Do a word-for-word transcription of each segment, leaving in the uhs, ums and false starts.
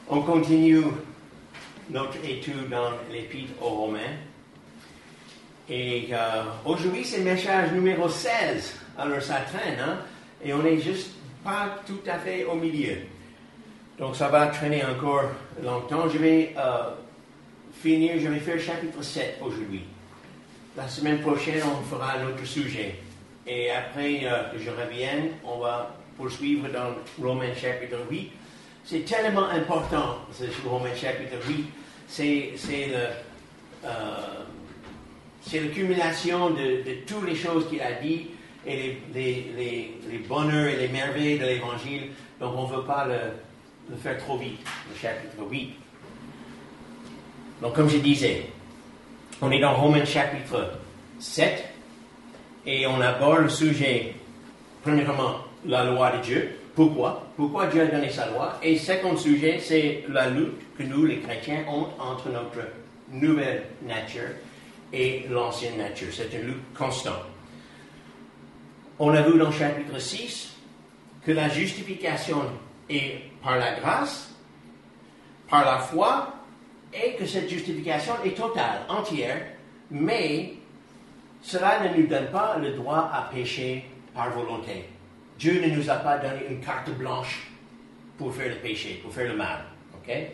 On continue notre étude dans l'Épître aux Romains. Et euh, aujourd'hui, c'est le message numéro seize. Alors ça traîne, hein? Et on n'est juste pas tout à fait au milieu. Donc ça va traîner encore longtemps. Je vais euh, finir, je vais faire chapitre sept aujourd'hui. La semaine prochaine, on fera un autre sujet. Et après euh, que je revienne, on va poursuivre dans Romains chapitre huit. C'est tellement important, ce Romains chapitre huit. C'est, c'est, le, euh, c'est l'accumulation de, de toutes les choses qu'il a dit et les, les, les, les bonheurs et les merveilles de l'Évangile. Donc on ne veut pas le, le faire trop vite, le chapitre huit. Donc comme je disais, on est dans Romains chapitre sept et on aborde le sujet, premièrement, la loi de Dieu. Pourquoi? Pourquoi Dieu a donné sa loi? Et second sujet, c'est la lutte que nous, les chrétiens, ont entre notre nouvelle nature et l'ancienne nature. C'est une lutte constante. On a vu dans le chapitre six que la justification est par la grâce, par la foi, et que cette justification est totale, entière, mais cela ne nous donne pas le droit à pécher par volonté. Dieu ne nous a pas donné une carte blanche pour faire le péché, pour faire le mal. Okay?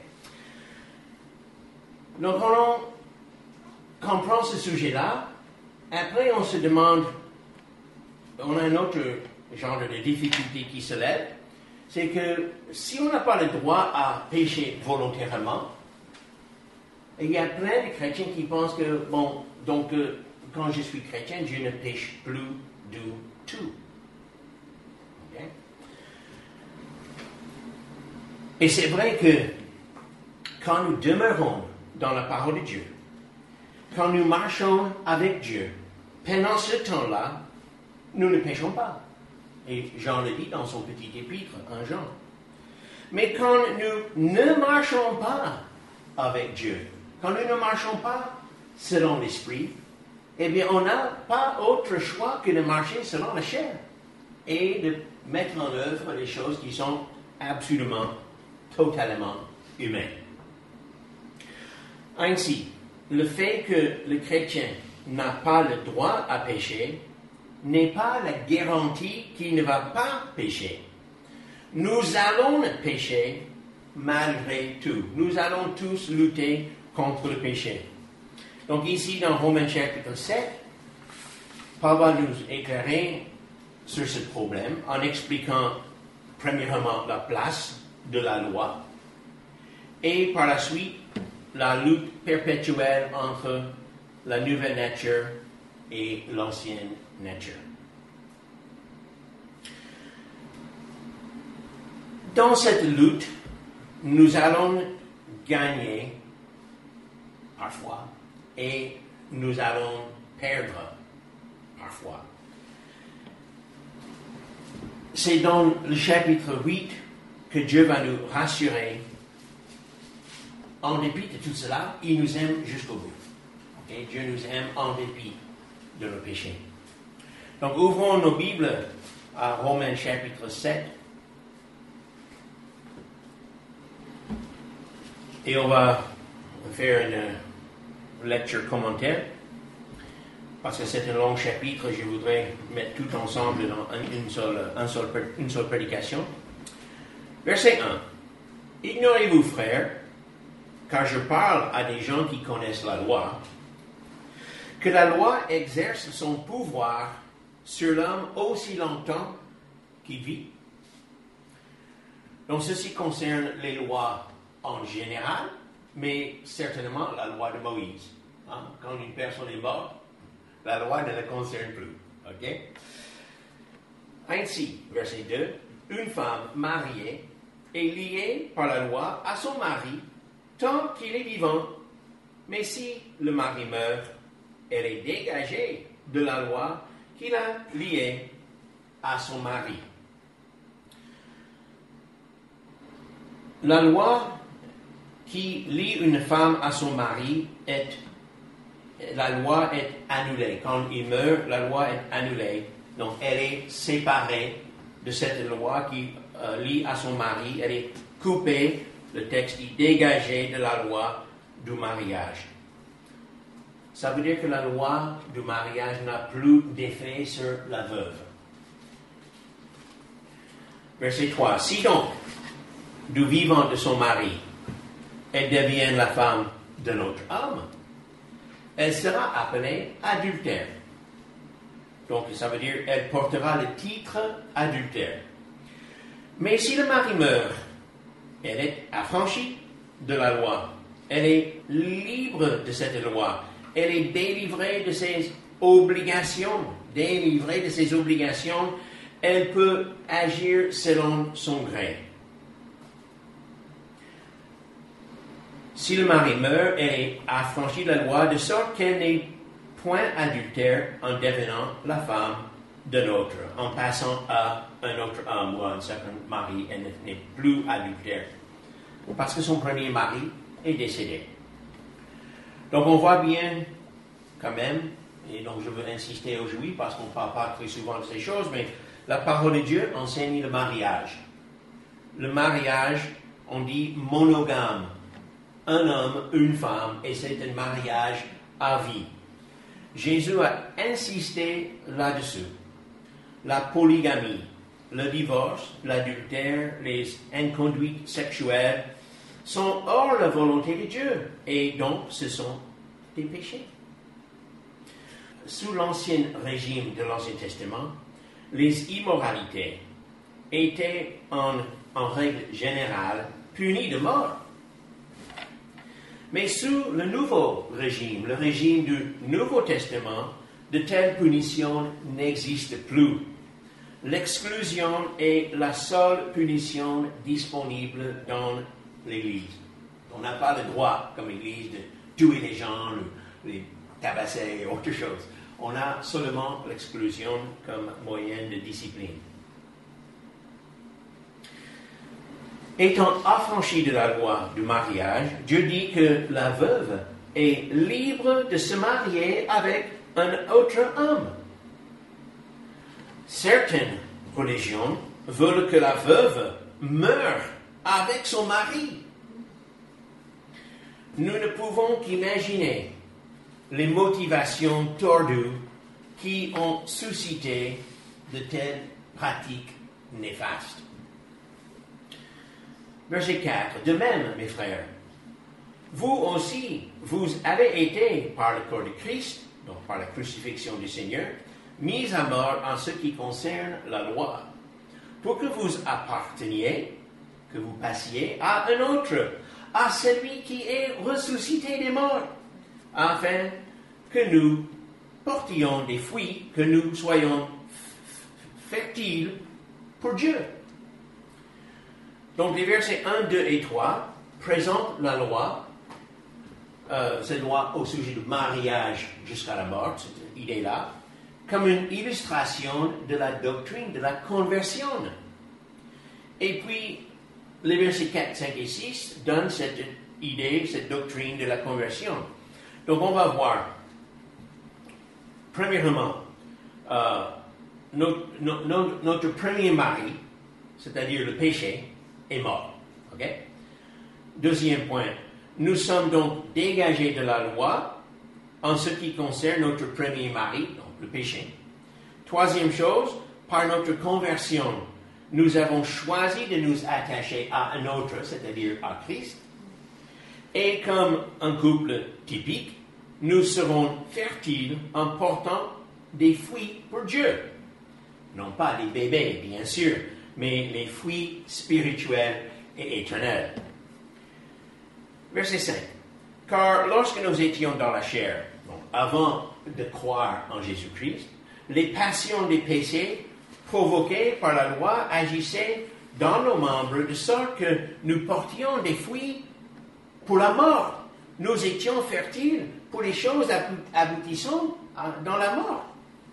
Donc, on comprend ce sujet-là. Après, on se demande, on a un autre genre de difficulté qui se lève, c'est que si on n'a pas le droit à pécher volontairement, il y a plein de chrétiens qui pensent que, bon, donc, euh, quand je suis chrétien, Dieu ne péche plus du tout. Okay? Et c'est vrai que quand nous demeurons dans la parole de Dieu, quand nous marchons avec Dieu, pendant ce temps-là, nous ne péchons pas. Et Jean le dit dans son petit épître, en Jean. Mais quand nous ne marchons pas avec Dieu, quand nous ne marchons pas selon l'Esprit, eh bien, on n'a pas autre choix que de marcher selon la chair et de mettre en œuvre les choses qui sont absolument, totalement humaines. Ainsi, le fait que le chrétien n'a pas le droit à pécher n'est pas la garantie qu'il ne va pas pécher. Nous allons pécher malgré tout. Nous allons tous lutter contre le péché. Donc ici, dans Romains chapitre sept, Paul va nous éclairer sur ce problème en expliquant premièrement la place de la loi et par la suite la lutte perpétuelle entre la nouvelle nature et l'ancienne nature. Dans cette lutte, nous allons gagner parfois et nous allons perdre parfois. C'est dans le chapitre huit que Dieu va nous rassurer. En dépit de tout cela, il nous aime jusqu'au bout. Okay? Dieu nous aime en dépit de nos péchés. Donc ouvrons nos Bibles à Romains chapitre sept. Et on va faire une lecture commentaire. Parce que c'est un long chapitre, je voudrais mettre tout ensemble dans une seule, une seule, une seule prédication. Verset un. Ignorez-vous, frères, car je parle à des gens qui connaissent la loi, que la loi exerce son pouvoir sur l'homme aussi longtemps qu'il vit. Donc ceci concerne les lois en général, mais certainement la loi de Moïse. Hein? Quand une personne est morte, la loi ne le concerne plus. Okay? Ainsi, verset deux, une femme mariée est liée par la loi à son mari tant qu'il est vivant, mais si le mari meurt, elle est dégagée de la loi qui l'a liée à son mari. La loi qui lie une femme à son mari est la loi est annulée. Quand il meurt, la loi est annulée. Donc, elle est séparée de cette loi qui euh, lie à son mari. Elle est coupée le texte dit dégagé de la loi du mariage. Ça veut dire que la loi du mariage n'a plus d'effet sur la veuve. Verset trois. Si donc, du vivant de son mari, elle devient la femme d'un autre homme, elle sera appelée adultère. Donc, ça veut dire qu'elle portera le titre adultère. Mais si le mari meurt, elle est affranchie de la loi. Elle est libre de cette loi. Elle est délivrée de ses obligations. Délivrée de ses obligations, elle peut agir selon son gré. Si le mari meurt, elle est affranchie de la loi de sorte qu'elle n'est point adultère en devenant la femme d'un autre, en passant à un autre homme ou à un second mari, elle n'est plus adultère. Parce que son premier mari est décédé. Donc on voit bien quand même, et donc je veux insister aujourd'hui parce qu'on ne parle pas très souvent de ces choses, mais la parole de Dieu enseigne le mariage. Le mariage, on dit monogame. Un homme, une femme, et c'est un mariage à vie. Jésus a insisté là-dessus. La polygamie, le divorce, l'adultère, les inconduites sexuelles sont hors la volonté de Dieu et donc ce sont des péchés. Sous l'ancien régime de l'Ancien Testament, les immoralités étaient en, en règle générale punies de mort. Mais sous le nouveau régime, le régime du Nouveau Testament, de telles punitions n'existent plus. L'exclusion est la seule punition disponible dans l'Église. On n'a pas le droit, comme l'Église, de tuer les gens, les tabasser et autre chose. On a seulement l'exclusion comme moyen de discipline. Étant affranchi de la loi du mariage, Dieu dit que la veuve est libre de se marier avec un autre homme. Certaines religions veulent que la veuve meure avec son mari. Nous ne pouvons qu'imaginer les motivations tordues qui ont suscité de telles pratiques néfastes. Verset quatre. De même, mes frères, vous aussi, vous avez été, par le corps de Christ, donc par la crucifixion du Seigneur, mis à mort en ce qui concerne la loi, pour que vous apparteniez, que vous passiez à un autre, à celui qui est ressuscité des morts, afin que nous portions des fruits, que nous soyons fertiles pour Dieu. Donc les versets un, deux et trois présentent la loi, euh, cette loi au sujet du mariage jusqu'à la mort, cette idée-là, comme une illustration de la doctrine de la conversion. Et puis, les versets quatre, cinq et six donnent cette idée, cette doctrine de la conversion. Donc on va voir, premièrement, euh, notre, notre, notre premier mari, c'est-à-dire le péché, est mort. Okay? Deuxième point, nous sommes donc dégagés de la loi en ce qui concerne notre premier mari, donc le péché. Troisième chose, par notre conversion, nous avons choisi de nous attacher à un autre, c'est-à-dire à Christ. Et comme un couple typique, nous serons fertiles en portant des fruits pour Dieu. Non pas des bébés, bien sûr, mais les fruits spirituels et éternels. Verset cinq. Car lorsque nous étions dans la chair, donc avant de croire en Jésus-Christ, les passions des péchés provoquées par la loi agissaient dans nos membres de sorte que nous portions des fruits pour la mort. Nous étions fertiles pour les choses aboutissant dans la mort.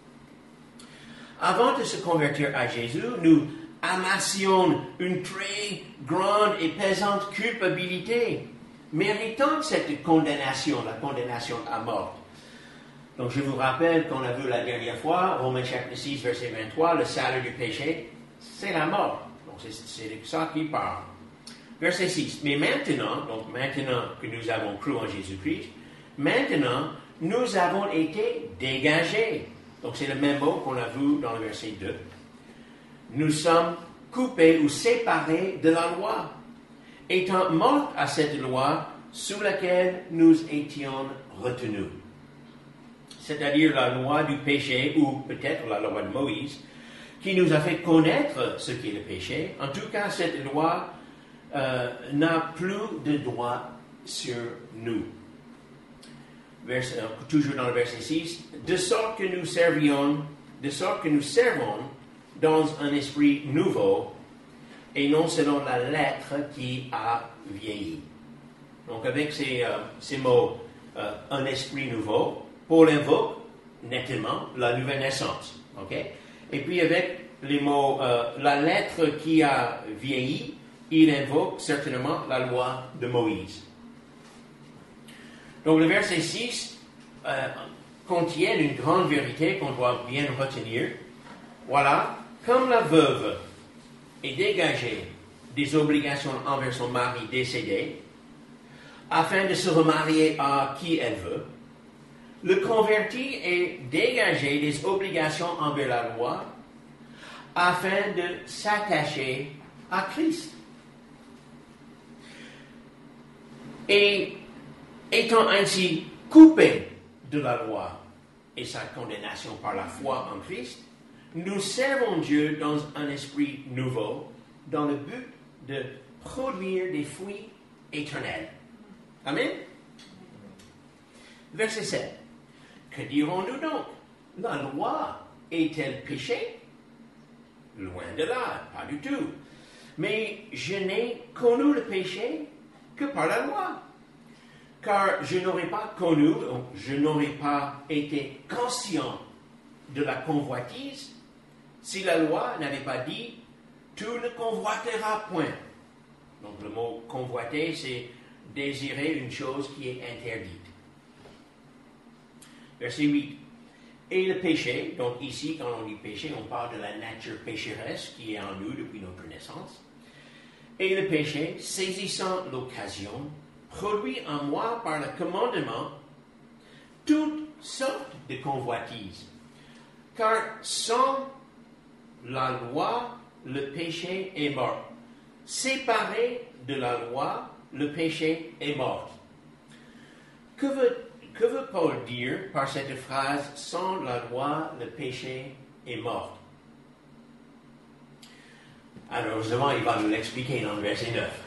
Avant de se convertir à Jésus, nous amassions une très grande et pesante culpabilité, méritant cette condamnation, la condamnation à mort. Donc je vous rappelle qu'on a vu la dernière fois, Romains chapitre six, verset vingt-trois, le salaire du péché, c'est la mort. Donc c'est, c'est de ça qu'il parle. verset six. Mais maintenant, donc maintenant que nous avons cru en Jésus-Christ, maintenant, nous avons été dégagés. Donc c'est le même mot qu'on a vu dans le verset deux. Nous sommes coupés ou séparés de la loi, étant morts à cette loi sous laquelle nous étions retenus. C'est-à-dire la loi du péché, ou peut-être la loi de Moïse, qui nous a fait connaître ce qu'est le péché. En tout cas, cette loi euh, n'a plus de droit sur nous. Vers, euh, toujours dans le verset six, de sorte que nous servions, de sorte que nous servons dans un esprit nouveau, et non selon la lettre qui a vieilli. Donc avec ces, euh, ces mots, euh, un esprit nouveau, Paul invoque nettement la nouvelle naissance. Okay? Et puis avec les mots, euh, la lettre qui a vieilli, il invoque certainement la loi de Moïse. Donc le verset six euh, contient une grande vérité qu'on doit bien retenir. Voilà, comme la veuve est dégagée des obligations envers son mari décédé, afin de se remarier à qui elle veut, le converti est dégagé des obligations envers la loi, afin de s'attacher à Christ. Et étant ainsi coupé de la loi et sa condamnation par la foi en Christ, nous servons Dieu dans un esprit nouveau, dans le but de produire des fruits éternels. Amen. Verset sept. Que dirons-nous donc? La loi est-elle péché? Loin de là, pas du tout. Mais je n'ai connu le péché que par la loi. Car je n'aurais pas connu, je n'aurais pas été conscient de la convoitise si la loi n'avait pas dit « tu ne convoiteras point ». Donc le mot « convoiter », c'est désirer une chose qui est interdite. Verset huit. Et le péché, donc ici, quand on dit péché, on parle de la nature pécheresse qui est en nous depuis notre naissance. Et le péché, saisissant l'occasion, produit en moi par le commandement toutes sortes de convoitises. Car sans la loi, le péché est mort. Séparé de la loi, le péché est mort. Que veut, que veut Paul dire par cette phrase « sans la loi, le péché est mort » ? Alors, heureusement, il va nous l'expliquer dans le verset neuf.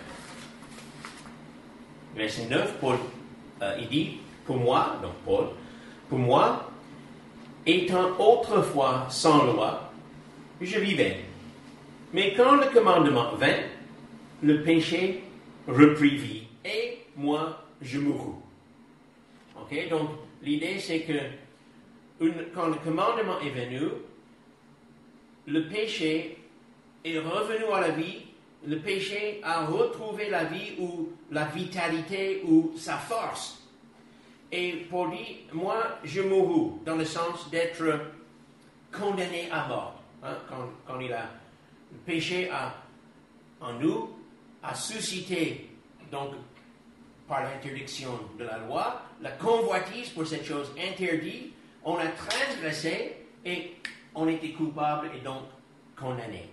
Verset neuf, Paul, euh, il dit, pour moi, donc Paul, pour moi, étant autrefois sans loi, je vivais. Mais quand le commandement vint, le péché reprit vie, et moi, je mourus. Ok, donc l'idée c'est que une, quand le commandement est venu, le péché est revenu à la vie, le péché a retrouvé la vie ou la vitalité ou sa force. Et Paul dit, moi je mourus, dans le sens d'être condamné à mort. Hein, quand, quand il a, le péché a, en nous a suscité, donc par l'interdiction de la loi, la convoitise pour cette chose interdite, on a transgressé et on était coupable et donc condamné.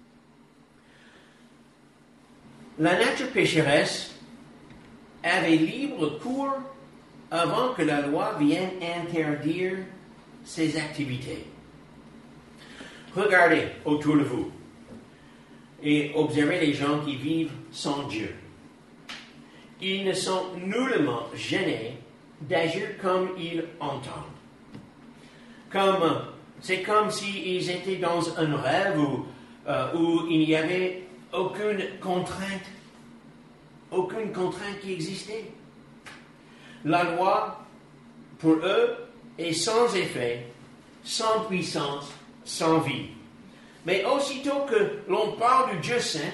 La nature pécheresse avait libre cours avant que la loi vienne interdire ses activités. Regardez autour de vous et observez les gens qui vivent sans Dieu. Ils ne sont nullement gênés d'agir comme ils entendent. Comme, c'est comme s'ils étaient dans un rêve où, euh, où il n'y avait aucune contrainte, aucune contrainte qui existait. La loi, pour eux, est sans effet, sans puissance, sans vie. Mais aussitôt que l'on parle du Dieu saint,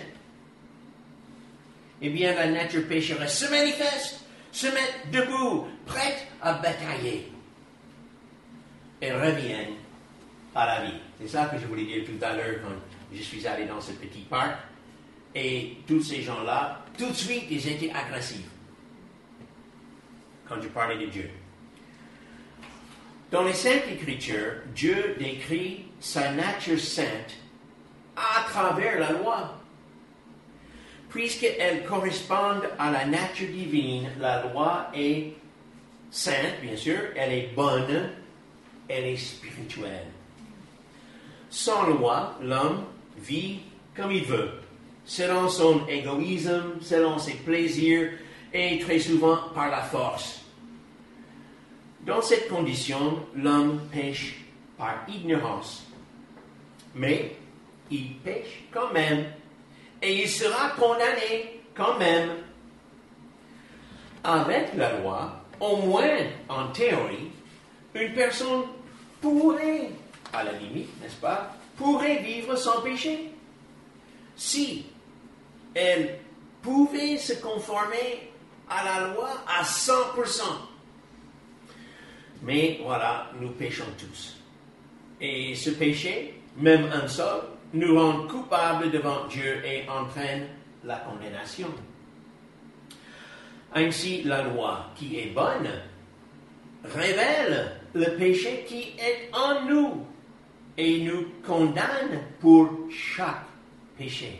eh bien, la nature pécheresse se manifeste, se met debout, prête à batailler. Elles reviennent à la vie. C'est ça que je voulais dire tout à l'heure quand je suis allé dans ce petit parc. Et tous ces gens-là tout de suite, ils étaient agressifs quand je parlais de Dieu. Dans les Saintes Écritures, Dieu décrit sa nature sainte à travers la loi. Puisqu'elle correspond à la nature divine, la loi est sainte, bien sûr, elle est bonne, elle est spirituelle. Sans loi, l'homme vit comme il veut, selon son égoïsme, selon ses plaisirs, et très souvent par la force. Dans cette condition, l'homme pêche par ignorance. Mais il pêche quand même. Et il sera condamné quand même. Avec la loi, au moins en théorie, une personne pourrait, à la limite, n'est-ce pas, pourrait vivre sans péché. Si elle pouvait se conformer à la loi à cent pour cent. Mais voilà, nous péchons tous. Et ce péché, même un seul, nous rend coupables devant Dieu et entraîne la condamnation. Ainsi, la loi qui est bonne révèle le péché qui est en nous et nous condamne pour chaque péché.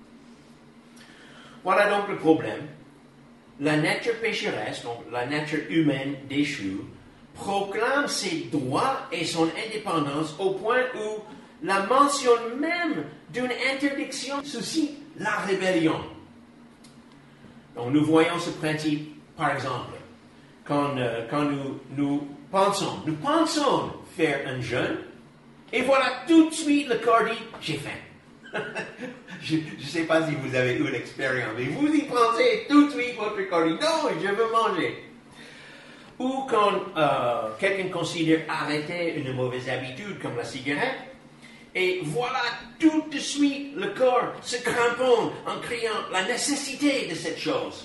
Voilà donc le problème. La nature pécheresse, donc la nature humaine déchue, proclame ses droits et son indépendance au point où la mention même d'une interdiction suscite la rébellion. Donc nous voyons ce principe, par exemple, quand, euh, quand nous, nous pensons, nous pensons faire un jeûne, et voilà tout de suite le corps dit « j'ai faim ». Je ne sais pas si vous avez eu l'expérience, mais vous y pensez tout de suite, votre corps dit « non, je veux manger ». Ou quand euh, quelqu'un considère arrêter une mauvaise habitude comme la cigarette, et voilà tout de suite le corps se cramponne en criant la nécessité de cette chose.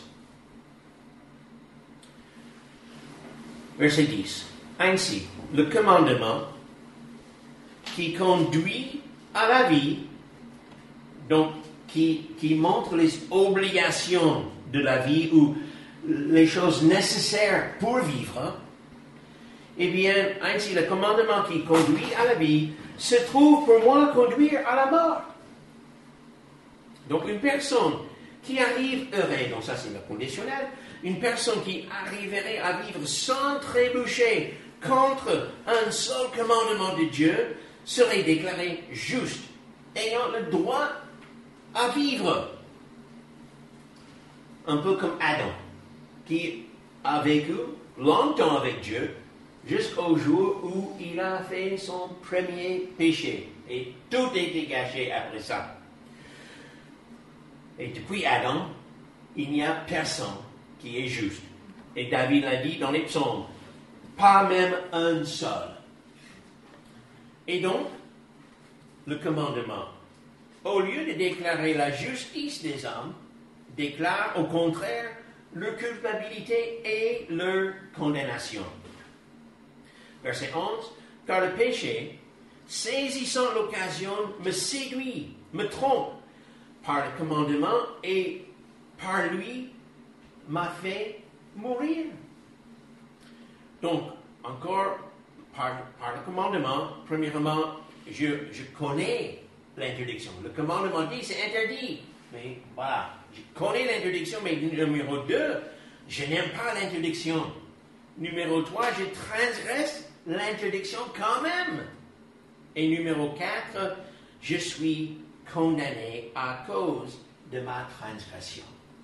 Verset dix. Ainsi, le commandement qui conduit à la vie, donc qui, qui montre les obligations de la vie ou les choses nécessaires pour vivre, eh bien, ainsi, le commandement qui conduit à la vie se trouve pour moi conduire à la mort. Donc, une personne qui arriverait, donc ça c'est le conditionnel, une personne qui arriverait à vivre sans trébucher contre un seul commandement de Dieu serait déclarée juste, ayant le droit à vivre. Un peu comme Adam, qui a vécu longtemps avec Dieu, jusqu'au jour où il a fait son premier péché. Et tout était gâché après ça. Et depuis Adam, il n'y a personne qui est juste. Et David l'a dit dans les psaumes, pas même un seul. Et donc, le commandement, au lieu de déclarer la justice des hommes, déclare au contraire leur culpabilité et leur condamnation. Verset onze, « Car le péché, saisissant l'occasion, me séduit, me trompe par le commandement et par lui m'a fait mourir. » Donc, encore, par, par le commandement, premièrement, je, je connais l'interdiction. Le commandement dit, c'est interdit. Mais voilà, je connais l'interdiction, mais numéro deux, je n'aime pas l'interdiction. Numéro trois, je transgresse l'interdiction quand même. Et numéro quatre, je suis condamné à cause de ma transgression.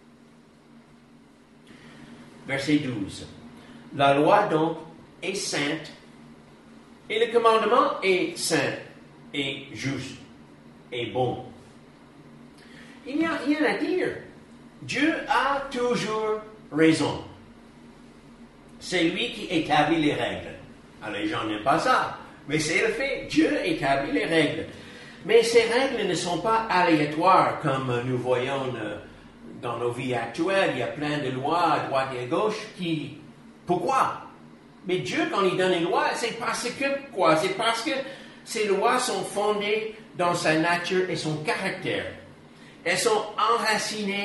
Verset douze. La loi donc est sainte et le commandement est saint et juste et bon. Il n'y a rien à dire. Dieu a toujours raison. C'est lui qui établit les règles. Alors les gens n'aiment pas ça, mais c'est le fait. Dieu établit les règles. Mais ces règles ne sont pas aléatoires comme nous voyons dans nos vies actuelles. Il y a plein de lois à droite et à gauche qui... Pourquoi? Mais Dieu, quand il donne une loi, c'est parce que quoi? C'est parce que ces lois sont fondées dans sa nature et son caractère. Elles sont enracinées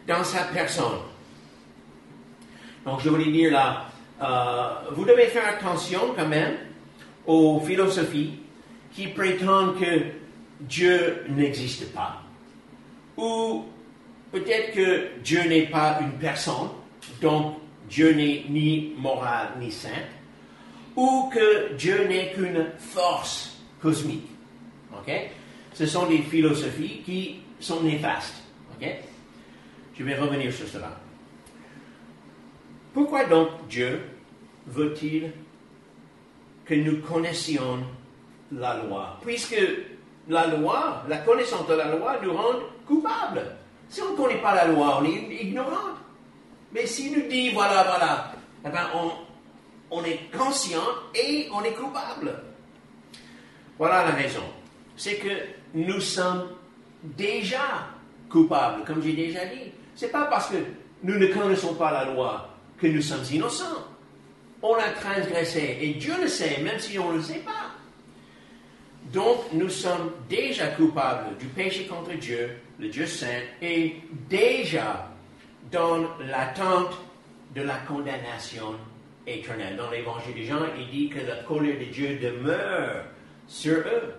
dans sa personne. Donc, je voulais dire là, euh, vous devez faire attention quand même aux philosophies qui prétendent que Dieu n'existe pas. Ou peut-être que Dieu n'est pas une personne, donc Dieu n'est ni moral ni saint, ou que Dieu n'est qu'une force cosmique. Okay? Ce sont des philosophies qui sont néfastes. Okay? Je vais revenir sur cela. Pourquoi donc Dieu veut-il que nous connaissions la loi? Puisque la loi, la connaissance de la loi nous rend coupables. Si on ne connaît pas la loi, on est ignorant. Mais s'il nous dit, voilà, voilà, eh ben on, on est conscient et on est coupable. Voilà la raison. C'est que nous sommes déjà coupables, comme j'ai déjà dit. Ce n'est pas parce que nous ne connaissons pas la loi que nous sommes innocents. On a transgressé, et Dieu le sait, même si on ne le sait pas. Donc, nous sommes déjà coupables du péché contre Dieu, le Dieu saint, et déjà dans l'attente de la condamnation éternelle. Dans l'Évangile de Jean, il dit que la colère de Dieu demeure sur eux.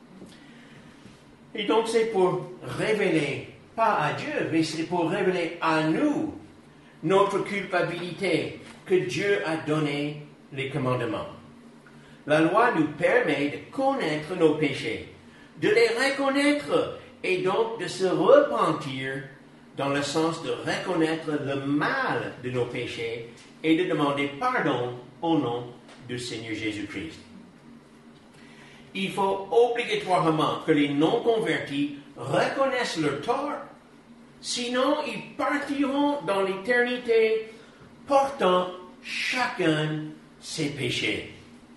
Et donc, c'est pour révéler, pas à Dieu, mais c'est pour révéler à nous notre culpabilité que Dieu a donné les commandements. La loi nous permet de connaître nos péchés, de les reconnaître et donc de se repentir dans le sens de reconnaître le mal de nos péchés et de demander pardon au nom du Seigneur Jésus-Christ. Il faut obligatoirement que les non-convertis reconnaissent leur tort, sinon ils partiront dans l'éternité portant chacun ses péchés.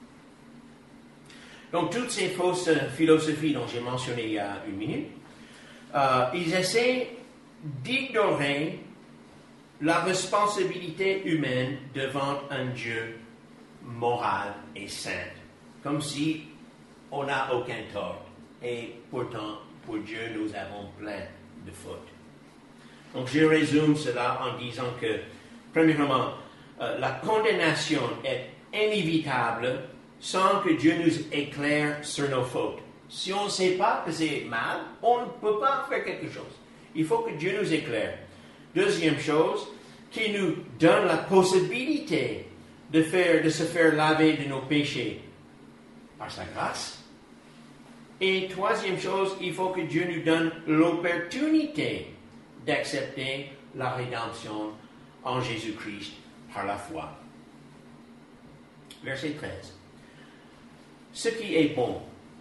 Donc, toutes ces fausses philosophies dont j'ai mentionné il y a une minute, euh, ils essaient d'ignorer la responsabilité humaine devant un Dieu moral et saint, comme si on n'a aucun tort. Et pourtant, pour Dieu, nous avons plein de fautes. Donc, je résume cela en disant que, premièrement, euh, la condamnation est inévitable sans que Dieu nous éclaire sur nos fautes. Si on ne sait pas que c'est mal, on ne peut pas faire quelque chose. Il faut que Dieu nous éclaire. Deuxième chose, qu'il nous donne la possibilité de, faire, de se faire laver de nos péchés par sa grâce. Et troisième chose, il faut que Dieu nous donne l'opportunité d'accepter la rédemption en Jésus-Christ par la foi. Verset treize. Ce qui est bon,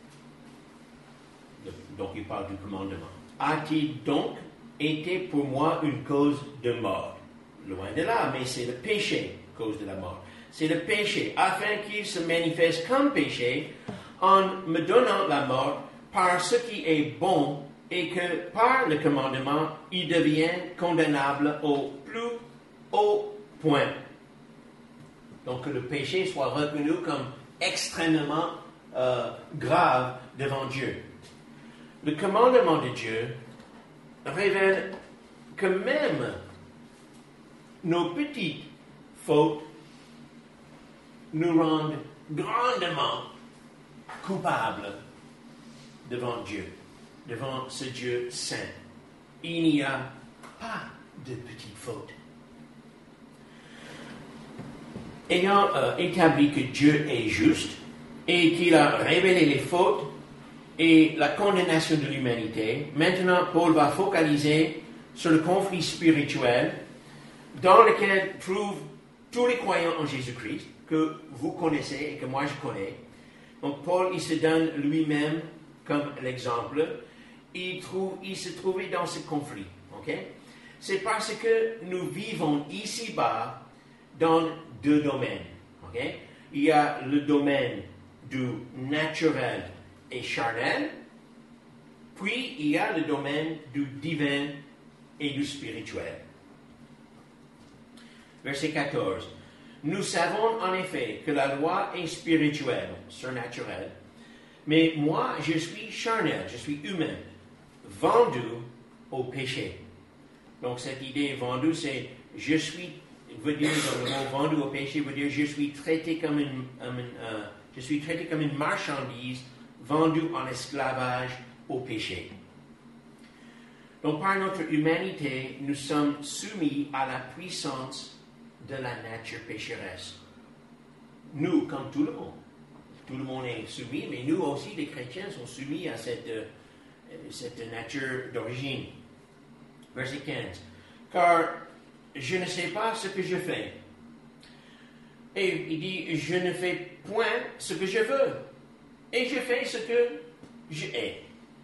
donc il parle du commandement, a-t-il donc été pour moi une cause de mort? Loin de là, mais c'est le péché, cause de la mort. C'est le péché, afin qu'il se manifeste comme péché, en me donnant la mort par ce qui est bon, et que par le commandement, il devient condamnable au plus haut point. Donc que le péché soit reconnu comme extrêmement euh, grave devant Dieu. Le commandement de Dieu révèle que même nos petites fautes nous rendent grandement coupables devant Dieu, devant ce Dieu saint. Il n'y a pas de petites fautes. Ayant euh, établi que Dieu est juste et qu'il a révélé les fautes et la condamnation de l'humanité, maintenant Paul va focaliser sur le conflit spirituel dans lequel trouvent tous les croyants en Jésus-Christ, que vous connaissez et que moi je connais. Donc Paul, il se donne lui-même comme l'exemple. Il, trouve, il se trouvait dans ce conflit. Okay? C'est parce que nous vivons ici-bas dans deux domaines. Okay? Il y a le domaine du naturel et charnel, puis il y a le domaine du divin et du spirituel. Verset quatorze. Nous savons en effet que la loi est spirituelle, surnaturelle, mais moi je suis charnel, je suis humain, vendu au péché. Donc cette idée vendu, c'est je suis, veut dire dans le mot vendu au péché, veut dire je suis traité comme une, um, uh, je suis traité comme une marchandise vendue en esclavage au péché. Donc par notre humanité, nous sommes soumis à la puissance de la nature pécheresse. Nous, comme tout le monde. Tout le monde est soumis, mais nous aussi, les chrétiens, sont soumis à cette, euh, cette nature d'origine. Verset quinze. Car je ne sais pas ce que je fais. Et il dit, je ne fais point ce que je veux. Et je fais ce que je hais.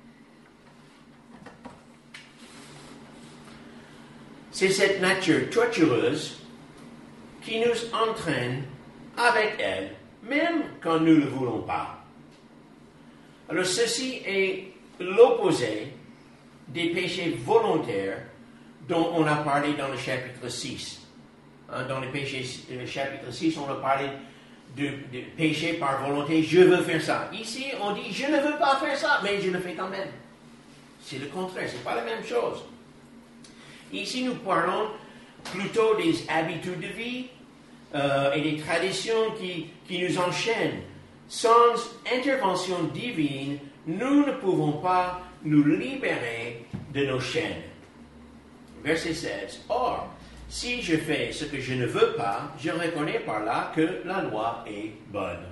C'est cette nature tortureuse qui nous entraîne avec elle, même quand nous ne le voulons pas. Alors ceci est l'opposé des péchés volontaires dont on a parlé dans le chapitre six. Hein, dans le, péché, le chapitre six, on a parlé de, de péché par volonté, je veux faire ça. Ici, on dit, je ne veux pas faire ça, mais je le fais quand même. C'est le contraire, ce n'est pas la même chose. Ici, nous parlons plutôt des habitudes de vie euh, et des traditions qui, qui nous enchaînent. Sans intervention divine, nous ne pouvons pas nous libérer de nos chaînes. Verset seize. Or, si je fais ce que je ne veux pas, je reconnais par là que la loi est bonne.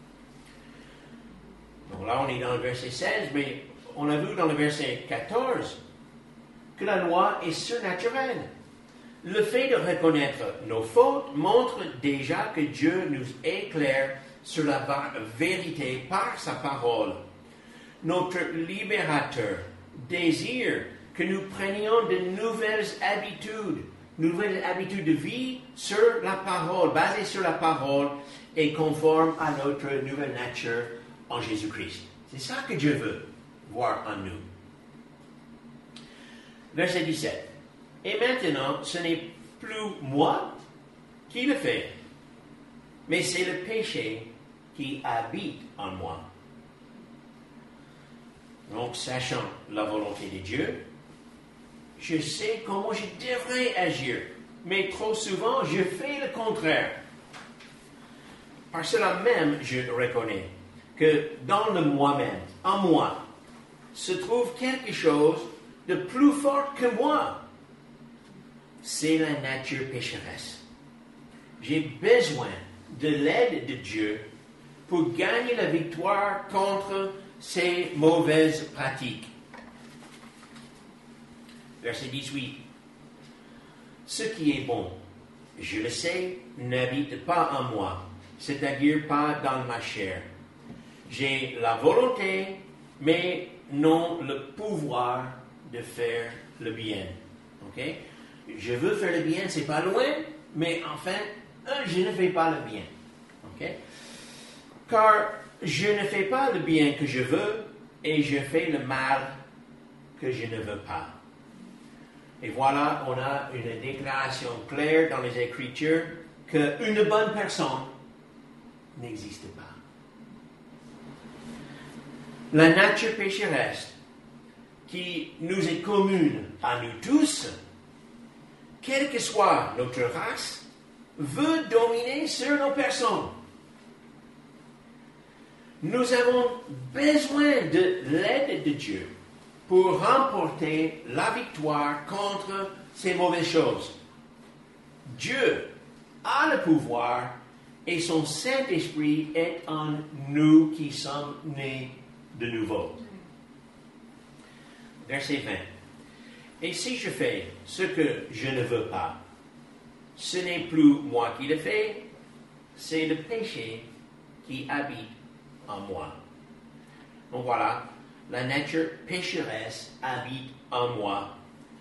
Donc là, on est dans le verset seize, mais on a vu dans le verset quatorze que la loi est surnaturelle. Le fait de reconnaître nos fautes montre déjà que Dieu nous éclaire sur la vérité par sa parole. Notre libérateur désire que nous prenions de nouvelles habitudes, nouvelles habitudes de vie sur la parole, basées sur la parole et conformes à notre nouvelle nature en Jésus-Christ. C'est ça que Dieu veut voir en nous. Verset dix-sept. Et maintenant, ce n'est plus moi qui le fais, mais c'est le péché qui habite en moi. Donc, sachant la volonté de Dieu, je sais comment je devrais agir, mais trop souvent, je fais le contraire. Par cela même, je reconnais que dans le moi-même, en moi, se trouve quelque chose de plus fort que moi. C'est la nature pécheresse. J'ai besoin de l'aide de Dieu pour gagner la victoire contre ces mauvaises pratiques. Verset dix-huit. Ce qui est bon, je le sais, n'habite pas en moi, c'est-à-dire pas dans ma chair. J'ai la volonté, mais non le pouvoir de faire le bien. Ok? Je veux faire le bien, c'est pas loin, mais enfin, je ne fais pas le bien. Ok? Car je ne fais pas le bien que je veux et je fais le mal que je ne veux pas. Et voilà, on a une déclaration claire dans les Écritures qu'une bonne personne n'existe pas. La nature pécheresse qui nous est commune à nous tous, quelle que soit notre race, veut dominer sur nos personnes. Nous avons besoin de l'aide de Dieu pour remporter la victoire contre ces mauvaises choses. Dieu a le pouvoir et son Saint-Esprit est en nous qui sommes nés de nouveau. Verset vingt. Et si je fais ce que je ne veux pas, ce n'est plus moi qui le fais, c'est le péché qui habite en moi. Donc voilà, la nature pécheresse habite en moi.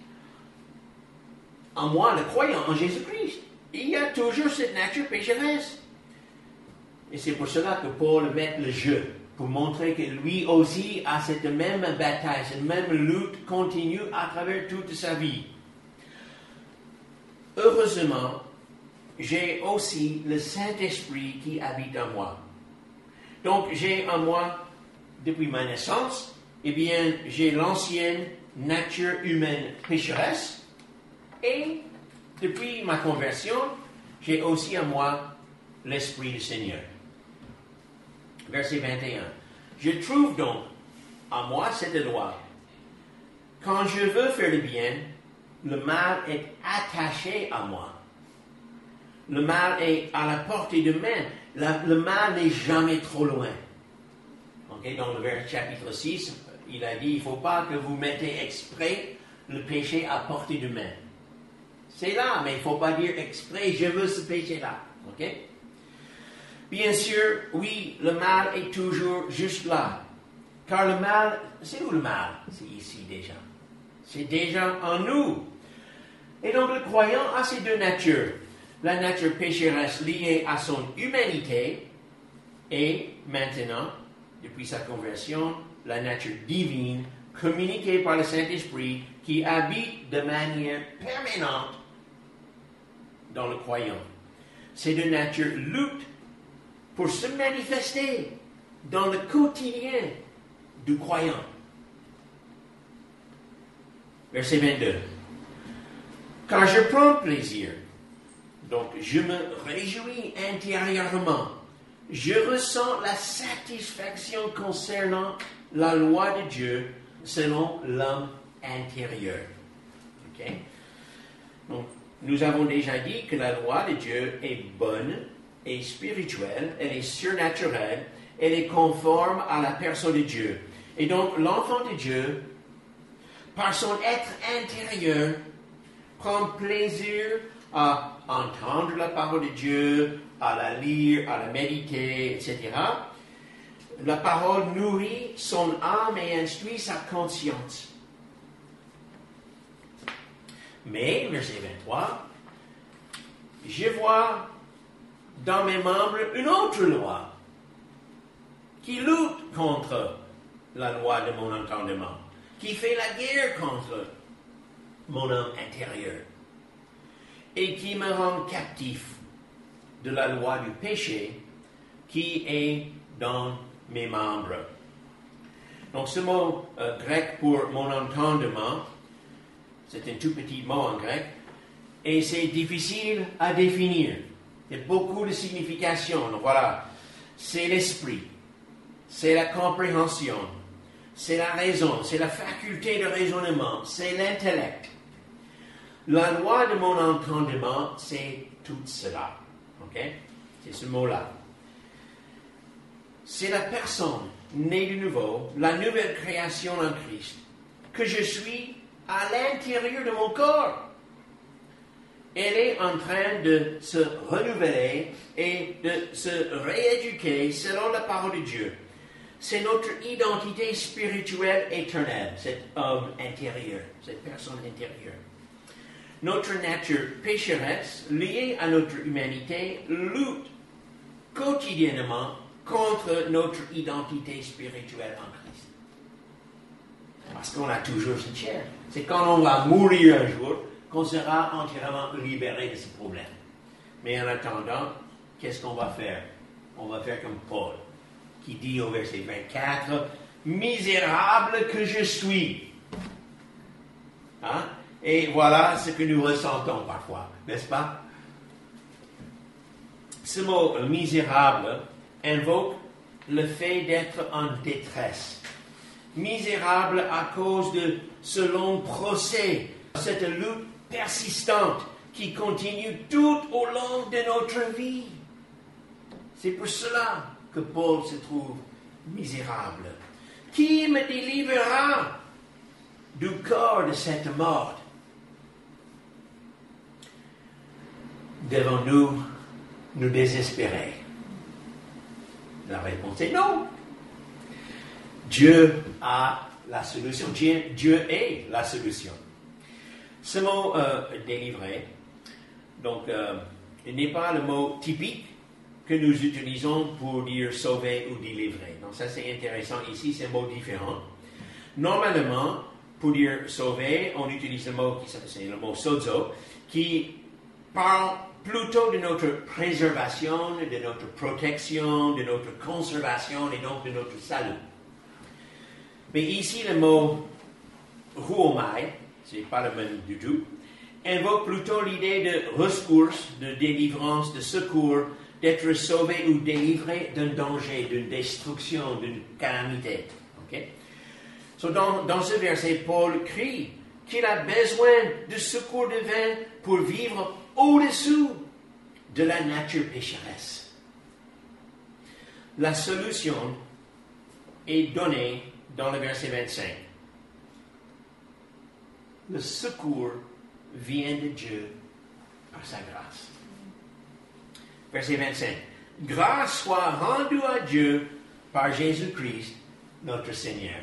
En moi, le croyant en Jésus-Christ. Il y a toujours cette nature pécheresse. Et c'est pour cela que Paul met le jeu, pour montrer que lui aussi a cette même bataille, cette même lutte continue à travers toute sa vie. Heureusement, j'ai aussi le Saint-Esprit qui habite en moi. Donc, j'ai en moi, depuis ma naissance, eh bien, j'ai l'ancienne nature humaine pécheresse, Et depuis ma conversion, j'ai aussi en moi l'Esprit du Seigneur. Verset vingt et un. Je trouve donc en moi cette loi. Quand je veux faire le bien, le mal est attaché à moi. Le mal est à la portée de main. La, le mal n'est jamais trop loin. Okay? Dans le vers chapitre six, il a dit, il ne faut pas que vous mettez exprès le péché à portée de main. C'est là, mais il ne faut pas dire exprès, je veux ce péché-là. Okay? Bien sûr, oui, le mal est toujours juste là. Car le mal, c'est où le mal? C'est ici déjà. C'est déjà en nous. Et donc le croyant a ces deux natures. La nature pécheresse liée à son humanité et maintenant, depuis sa conversion, la nature divine communiquée par le Saint-Esprit qui habite de manière permanente dans le croyant. Ces deux natures luttent pour se manifester dans le quotidien du croyant. Verset vingt-deux. Car je prends plaisir, donc je me réjouis intérieurement. Je ressens la satisfaction concernant la loi de Dieu selon l'homme intérieur. Okay? Donc, nous avons déjà dit que la loi de Dieu est bonne et spirituelle, elle est surnaturelle, elle est conforme à la personne de Dieu. Et donc, l'enfant de Dieu, par son être intérieur, prend plaisir à entendre la parole de Dieu, à la lire, à la méditer, et cetera. La parole nourrit son âme et instruit sa conscience. Mais, verset vingt-trois, je vois dans mes membres une autre loi qui lutte contre la loi de mon entendement, qui fait la guerre contre mon homme intérieur et qui me rend captif de la loi du péché qui est dans mes membres. Donc ce mot euh, grec pour mon entendement, c'est un tout petit mot en grec, et c'est difficile à définir. Il y a beaucoup de significations. Donc voilà, c'est l'esprit, c'est la compréhension, c'est la raison, c'est la faculté de raisonnement, c'est l'intellect. La loi de mon entendement, c'est tout cela. Ok? C'est ce mot-là. C'est la personne née de nouveau, la nouvelle création en Christ, que je suis à l'intérieur de mon corps. Elle est en train de se renouveler et de se rééduquer selon la parole de Dieu. C'est notre identité spirituelle éternelle, cet homme intérieur, cette personne intérieure. Notre nature pécheresse, liée à notre humanité, lutte quotidiennement contre notre identité spirituelle en Christ. Parce qu'on a toujours cette chair. C'est quand on va mourir un jour qu'on sera entièrement libéré de ce problème. Mais en attendant, qu'est-ce qu'on va faire? On va faire comme Paul, qui dit au verset vingt-quatre, « Misérable que je suis ». Hein? Et voilà ce que nous ressentons parfois, n'est-ce pas? Ce mot « misérable » invoque le fait d'être en détresse. Misérable à cause de ce long procès, cette lutte persistante qui continue tout au long de notre vie. C'est pour cela que Paul se trouve misérable. Qui me délivrera du corps de cette mort? Devons-nous nous désespérer? La réponse est non. Dieu a la solution. Dieu, Dieu est la solution. Ce mot euh, délivrer, donc, euh, n'est pas le mot typique que nous utilisons pour dire sauver ou délivrer. Donc ça c'est intéressant ici, c'est un mot différent. Normalement, pour dire sauver, on utilise le mot, c'est le mot sozo, qui parle plutôt de notre préservation, de notre protection, de notre conservation et donc de notre salut. Mais ici, le mot ruomai, c'est pas le même du tout, invoque plutôt l'idée de ressource, de délivrance, de secours, d'être sauvé ou délivré d'un danger, d'une destruction, d'une calamité. Okay? So dans, dans ce verset, Paul crie qu'il a besoin de secours divin pour vivre au-dessous de la nature pécheresse. La solution est donnée dans le verset vingt-cinq. Le secours vient de Dieu par sa grâce. Verset vingt-cinq. Grâce soit rendue à Dieu par Jésus-Christ, notre Seigneur.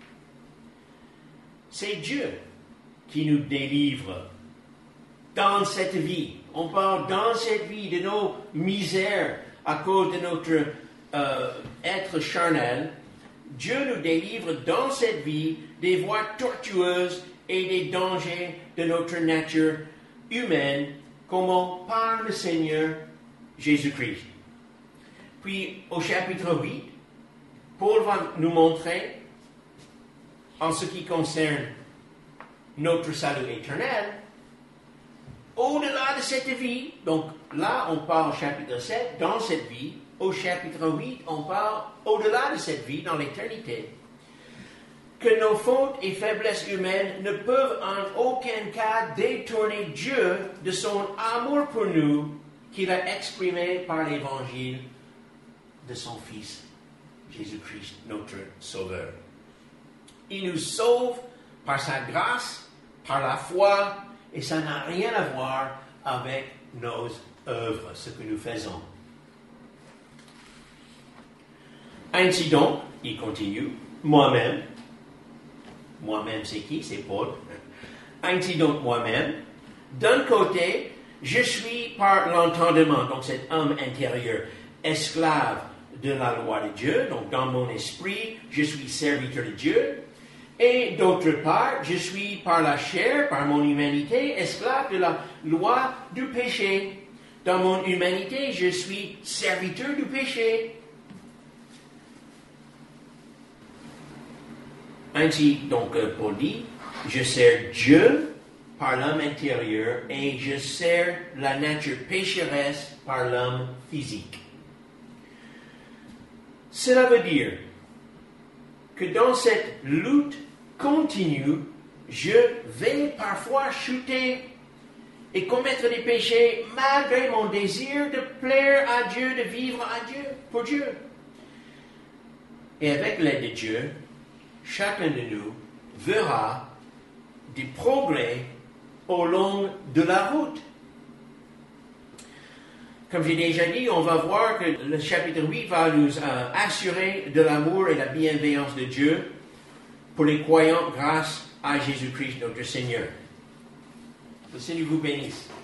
C'est Dieu qui nous délivre dans cette vie. On parle dans cette vie de nos misères à cause de notre euh, être charnel. Dieu nous délivre dans cette vie des voies tortueuses et des dangers de notre nature humaine, comme par le Seigneur Jésus-Christ. Puis au chapitre huit, Paul va nous montrer, en ce qui concerne notre salut éternel, au-delà de cette vie, donc là on parle au chapitre sept, dans cette vie, au chapitre huit, on parle au-delà de cette vie, dans l'éternité, que nos fautes et faiblesses humaines ne peuvent en aucun cas détourner Dieu de son amour pour nous qu'il a exprimé par l'évangile de son Fils, Jésus-Christ, notre Sauveur. Il nous sauve par sa grâce, par la foi, et ça n'a rien à voir avec nos œuvres, ce que nous faisons. Ainsi donc, il continue, moi-même, moi-même c'est qui? C'est Paul. Ainsi donc moi-même, d'un côté, je suis par l'entendement, donc cet homme intérieur, esclave de la loi de Dieu, donc dans mon esprit, je suis serviteur de Dieu, et d'autre part, je suis par la chair, par mon humanité, esclave de la loi du péché. Dans mon humanité, je suis serviteur du péché. Ainsi, donc, Paul dit, je sers Dieu par l'homme intérieur et je sers la nature pécheresse par l'homme physique. Cela veut dire que dans cette lutte continue, je vais parfois chuter et commettre des péchés malgré mon désir de plaire à Dieu, de vivre à Dieu, pour Dieu. Et avec l'aide de Dieu, chacun de nous verra des progrès au long de la route. Comme j'ai déjà dit, on va voir que le chapitre huit va nous euh, assurer de l'amour et la bienveillance de Dieu pour les croyants grâce à Jésus-Christ, notre Seigneur. Que le Seigneur vous bénisse.